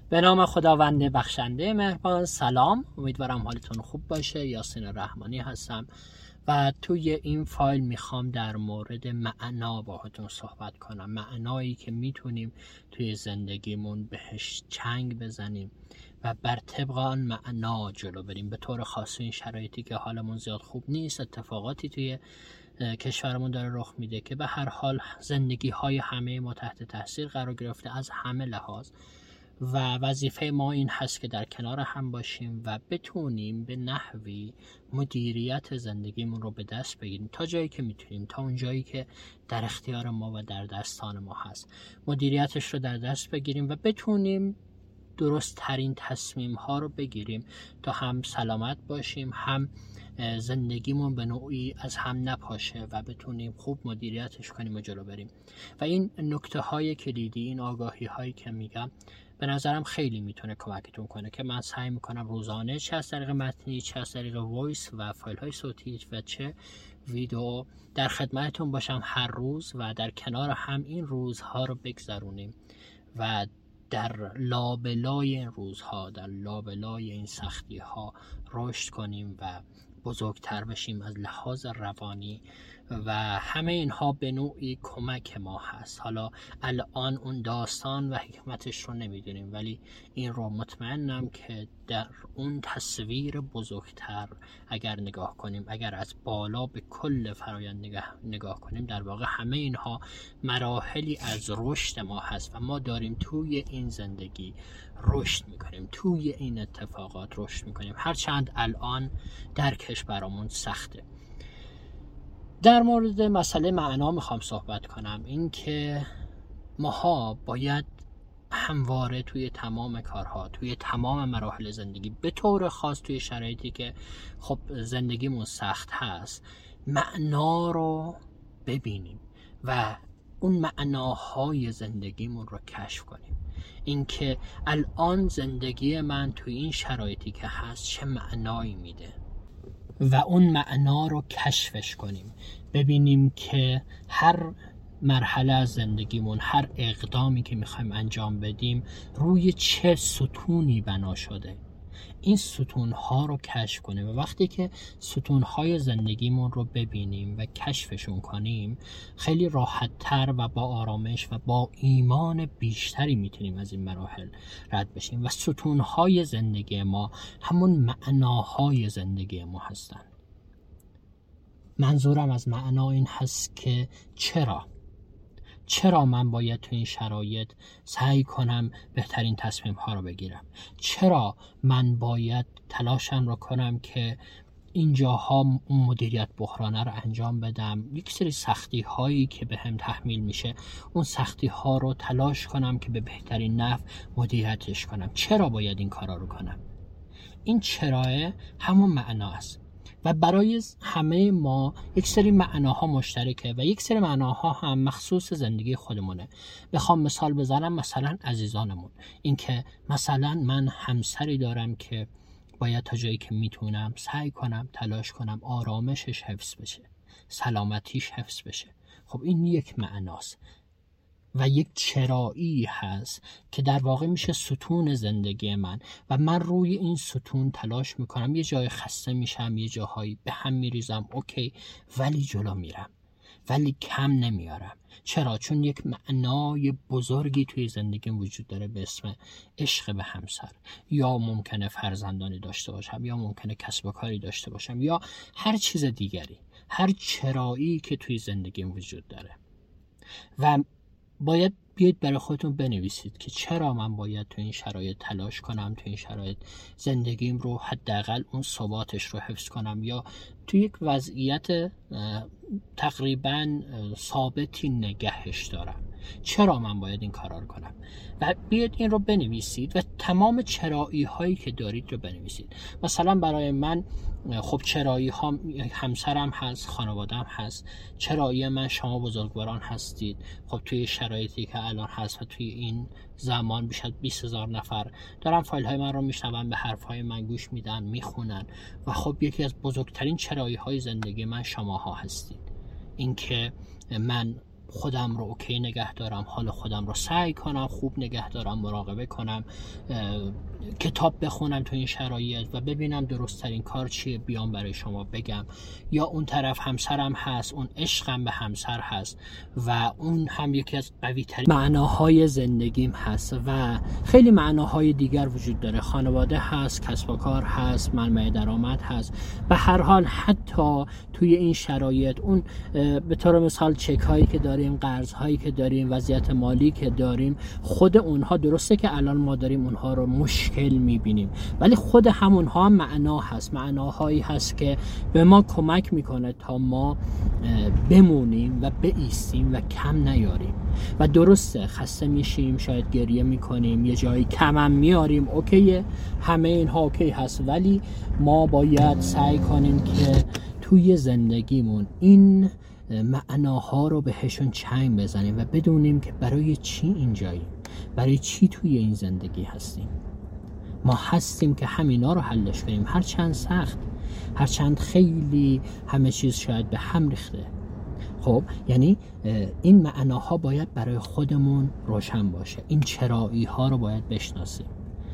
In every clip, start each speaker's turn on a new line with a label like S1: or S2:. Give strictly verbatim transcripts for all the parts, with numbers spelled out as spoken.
S1: به نام خداوند بخشنده مهربان. سلام، امیدوارم حالتون خوب باشه. یاسین رحمانی هستم و توی این فایل میخوام در مورد معنا باهاتون صحبت کنم. معنایی که میتونیم توی زندگیمون بهش چنگ بزنیم و بر طبق آن معنا جلو بریم. به طور خاص این شرایطی که حالمون زیاد خوب نیست، اتفاقاتی توی کشورمون داره رخ میده که به هر حال زندگی های همه ما تحت تاثیر قرار گرفته از همه لحاظ و وظیفه ما این هست که در کنار هم باشیم و بتونیم به نحوی مدیریت زندگیمون رو به دست بگیریم تا جایی که میتونیم، تا اون جایی که در اختیار ما و در دستان ما هست مدیریتش رو در دست بگیریم و بتونیم درست ترین تصمیم ها رو بگیریم تا هم سلامت باشیم، هم زندگیمون به نوعی از هم نپاشه و بتونیم خوب مدیریتش کنیم و جلو بریم. و این نکته های کلیدی، این آگاهی هایی که میگم به نظرم خیلی میتونه کمکتون کنه که من سعی میکنم روزانه، چه از طریق متنی، چه از طریق وایس و فایل های صوتی و چه ویدیو، در خدمتتون باشم هر روز و در کنار هم این روزها رو بگذرونیم و در لابلای این روزها، در لابلای این سختی ها رشد کنیم و بزرگتر بشیم از لحاظ روانی و همه اینها به نوعی کمک ما هست. حالا الان اون داستان و حکمتش رو نمیدونیم، ولی این رو مطمئنم که در اون تصویر بزرگتر اگر نگاه کنیم، اگر از بالا به کل فرایند نگاه, نگاه کنیم، در واقع همه اینها مراحلی از رشد ما هست و ما داریم توی این زندگی رشد میکنیم، توی این اتفاقات رشد میکنیم، هرچند الان درکش برامون سخته. در مورد مسئله معنا میخوام صحبت کنم. این که ماها باید همواره توی تمام کارها، توی تمام مراحل زندگی، به طور خاص توی شرایطی که خب زندگیمون سخت هست، معنا رو ببینیم و اون معناهای زندگیمون رو کشف کنیم. اینکه الان زندگی من توی این شرایطی که هست چه معنایی میده و اون معنا رو کشفش کنیم. ببینیم که هر مرحله از زندگیمون، هر اقدامی که میخوایم انجام بدیم روی چه ستونی بنا شده، این ستونها رو کشف کنیم. و وقتی که ستونهای زندگیمون رو ببینیم و کشفشون کنیم، خیلی راحت تر و با آرامش و با ایمان بیشتری میتونیم از این مراحل رد بشیم. و ستونهای زندگی ما همون معناهای زندگی ما هستن. منظورم از معنا این هست که چرا چرا من باید تو این شرایط سعی کنم بهترین تصمیم ها رو بگیرم؟ چرا من باید تلاشم رو کنم که اینجاها اون مدیریت بحرانه رو انجام بدم؟ یک سری سختی هایی که به هم تحمیل میشه، اون سختی ها رو تلاش کنم که به بهترین نحو مدیریتش کنم. چرا باید این کارا رو کنم؟ این چراه همون معنا است و برای همه ما یک سری معناها مشترکه و یک سری معناها هم مخصوص زندگی خودمونه. بخوام مثال بزنم، مثلا عزیزانمون، این که مثلا من همسری دارم که باید تا جایی که میتونم سعی کنم، تلاش کنم آرامشش حفظ بشه، سلامتیش حفظ بشه. خب این یک معناست و یک چرایی هست که در واقع میشه ستون زندگی من و من روی این ستون تلاش میکنم. یه جای خسته میشم، یه جاهایی به هم میریزم، اوکی، ولی جلو میرم، ولی کم نمیارم. چرا؟ چون یک معنای بزرگی توی زندگیم وجود داره به اسم عشق به همسر، یا ممکنه فرزندانی داشته باشم، یا ممکنه کسب و کاری داشته باشم، یا هر چیز دیگری، هر چرایی که توی زندگیم وجود داره. و باید بیاید برای خودتون بنویسید که چرا من باید تو این شرایط تلاش کنم، تو این شرایط زندگیم رو حداقل اون ثباتش رو حفظ کنم، یا تو یک وضعیت تقریبا ثابتی نگهش دارم. چرا من باید این کارا رو کنم؟ و بیاید این رو بنویسید و تمام چرایی هایی که دارید رو بنویسید. مثلا برای من خب چرایی ها همسرم هست، خانوادم هست. چرایی من شما بزرگواران هستید. خب توی شرایطی که الان هست و توی این زمان بیش از بیست هزار نفر دارن فایل های من رو میشنون، به حرف های من گوش میدن، میخونن. و خب یکی از بزرگترین چرایی های زندگی من شماها هستید. اینکه من خودم رو اوکی نگه دارم، حال خودم رو سعی کنم خوب نگه دارم، مراقبه کنم، کتاب بخونم تو این شرایط و ببینم درست ترین کار چیه بیام برای شما بگم. یا اون طرف همسرم هست، اون عشقم به همسر هست و اون هم یکی از قوی ترین معناهای زندگیم هست و خیلی معناهای دیگر وجود داره. خانواده هست، کسب و کار هست، منبع درآمد هست. به هر حال حتی توی این شرایط اون به طور مثال چک هایی که داریم، قرض هایی که داریم، وضعیت مالی که داریم، خود اونها درسته که الان ما داریم اونها رو مشکل میبینیم، ولی خود همونها معنا هست، معناهایی هست که به ما کمک میکنه تا ما بمونیم و بایستیم و کم نیاریم. و درسته خسته میشیم، شاید گریه میکنیم، یه جایی کمم میاریم، اوکیه، همه اینها اوکی هست، ولی ما باید سعی کنیم که توی زندگیمون این معناها رو بهشون چنگ بزنیم و بدونیم که برای چی اینجاییم، برای چی توی این زندگی هستیم. ما هستیم که همینا رو حلش کنیم، هرچند سخت، هرچند خیلی همه چیز شاید به هم ریخته. خب یعنی این معناها باید برای خودمون روشن باشه، این چرایی ها رو باید بشناسیم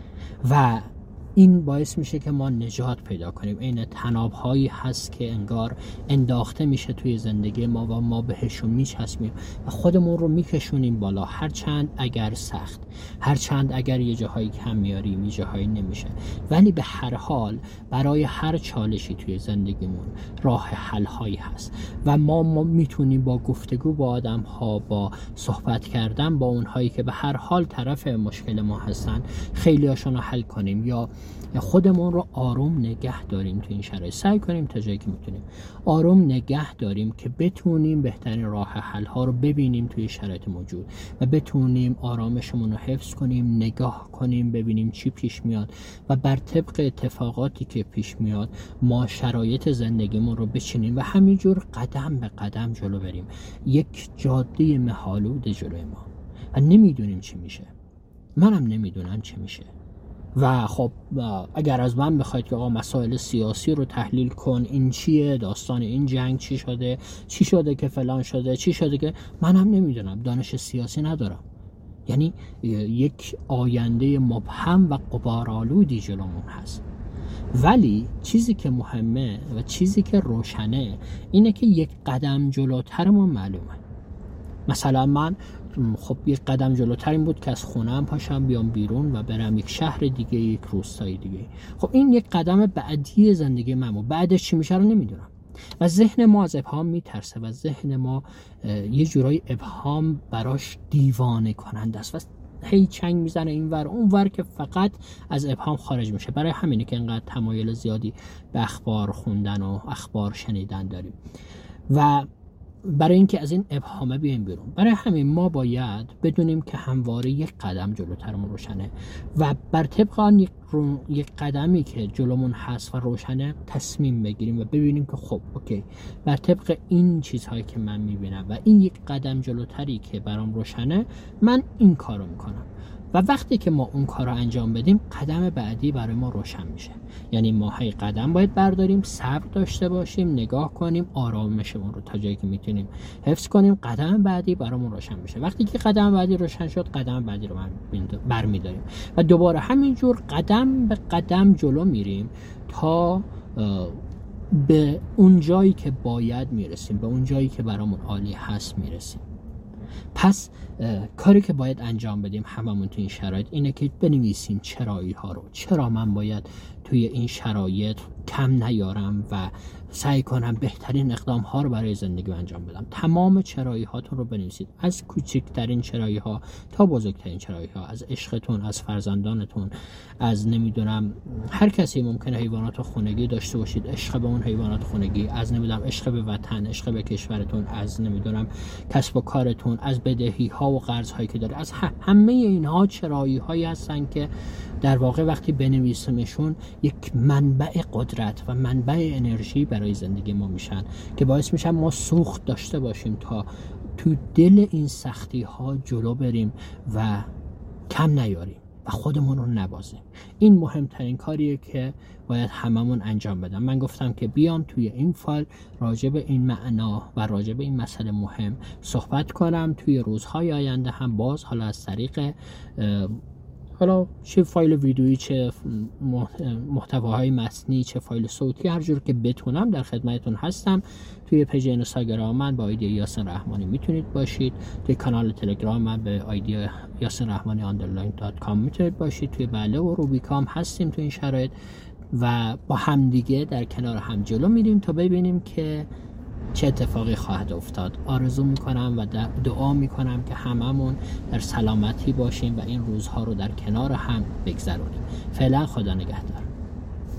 S1: و این باعث میشه که ما نجات پیدا کنیم. این تناب هایی هست که انگار انداخته میشه توی زندگی ما و ما بهشون میچسبیم و خودمون رو میکشونیم بالا، هرچند اگر سخت، هرچند اگر یه جاهایی کم میاریم، یه جاهایی نمیشه، ولی به هر حال برای هر چالشی توی زندگیمون راه حل هایی هست و ما, ما میتونیم با گفتگو با آدم ها، با صحبت کردن با اونهایی که به هر حال طرف مشکل ما هستن، خیلی هاشون رو حل کنیم یا خودمون رو آروم نگه داریم. تو این شرایط سعی کنیم تا جایی که میتونیم آروم نگه داریم که بتونیم بهترین راه حل ها رو ببینیم توی شرایط موجود و بتونیم آرامشمون رو حفظ کنیم، نگاه کنیم ببینیم چی پیش میاد و بر طبق اتفاقاتی که پیش میاد ما شرایط زندگیمون رو بچینیم و همینجور قدم به قدم جلو بریم. یک جاده مه‌آلود جلوی ما و نمیدونیم چی میشه، منم نمیدونم چی میشه. و خب اگر از من بخواید که آقا مسائل سیاسی رو تحلیل کن، این چیه، داستان این جنگ چی شده، چی شده که فلان شده، چی شده که، منم نمیدونم، دانش سیاسی ندارم. یعنی یک آینده مبهم و غبارآلودی جلومون هست، ولی چیزی که مهمه و چیزی که روشنه اینه که یک قدم جلوترمون معلومه. مثلا من خب یک قدم جلوتر این بود که از خونه‌ام پاشم بیام بیرون و برم یک شهر دیگه، یک روستای دیگه. خب این یک قدم بعدی زندگی من بود، بعدش چی میشه رو نمیدونم و ذهن ما از ابهام میترسه و ذهن ما یه جورایی ابهام براش دیوانه کننده است و هی چنگ میزنه اینور اونور که فقط از ابهام خارج میشه. برای همینه که اینقدر تمایل زیادی به اخبار خوندن و اخبار شنیدن داریم و برای اینکه از این ابهامه بیایم بیرون. برای همین ما باید بدونیم که همواره یک قدم جلوترمون روشنه و بر طبق آن یک, رو... یک قدمی که جلومون هست و روشنه تصمیم بگیریم و ببینیم که خب اوکی، بر طبق این چیزهایی که من میبینم و این یک قدم جلوتری که برام روشنه، من این کارو میکنم و وقتی که ما اون کار رو انجام بدیم قدم بعدی برای ما روشن میشه. یعنی ما هی قدم باید برداریم، صبر داشته باشیم، نگاه کنیم، آرامشمون رو تا جایی که میتونیم حفظ کنیم، قدم بعدی برامون روشن میشه. وقتی که قدم بعدی روشن شد، قدم بعدی رو برمیداریم و دوباره همینجور قدم به قدم جلو میریم تا به اون جایی که باید میرسیم، به اون جایی که برامون عالی هست میرسیم. پس کاری که باید انجام بدیم هممون توی این شرایط اینه که بنویسیم چرایی ها رو. چرا من باید توی این شرایط کم نیارم و سعی کنم بهترین اقدام ها رو برای زندگی انجام بدم. تمام چرایی هاتون رو بنویسید، از کوچکترین چرایی ها تا بزرگترین چرایی ها، از عشقتون، از فرزندانتون، از نمیدونم هر کسی ممکنه حیوانات خونگی داشته باشید، عشق به اون حیوانات خونگی، از نمیدونم عشق به وطن، عشق به کشورتون، از نمیدونم کسب و کارتون، از بدهی ها و قرض هایی که داره، از همه اینها چرایی هایی هستن که در واقع وقتی بنویسیمشون یک منبع قدرت و منبع انرژی برای زندگی ما میشن که باعث میشن ما سوخت داشته باشیم تا تو دل این سختی ها جلو بریم و کم نیاریم. و خودمون رو نبازیم. این مهمترین کاریه که باید هممون انجام بدن. من گفتم که بیام توی این فایل راجع به این معنا و راجع به این مسئله مهم صحبت کنم. توی روزهای آینده هم باز حالا از طریق حالا چه فایل ویدیویی، چه محتواهای متنی، چه فایل صوتی، هر جور که بتونم در خدمتتون هستم. توی پیج اینستاگرام من با آیدی یاسین رحمانی میتونید باشید. توی کانال تلگرام من به آیدی یاسین رحمانی آندرلاین دات کام میتونید باشید. توی بله و روبیکام هستیم تو این شرایط و با همدیگه در کنار هم جلو میریم تا ببینیم که چه اتفاقی خواهد افتاد. آرزو میکنم و دعا میکنم که هممون در سلامتی باشیم و این روزها رو در کنار هم بگذرونیم. فعلا خدا نگهدار.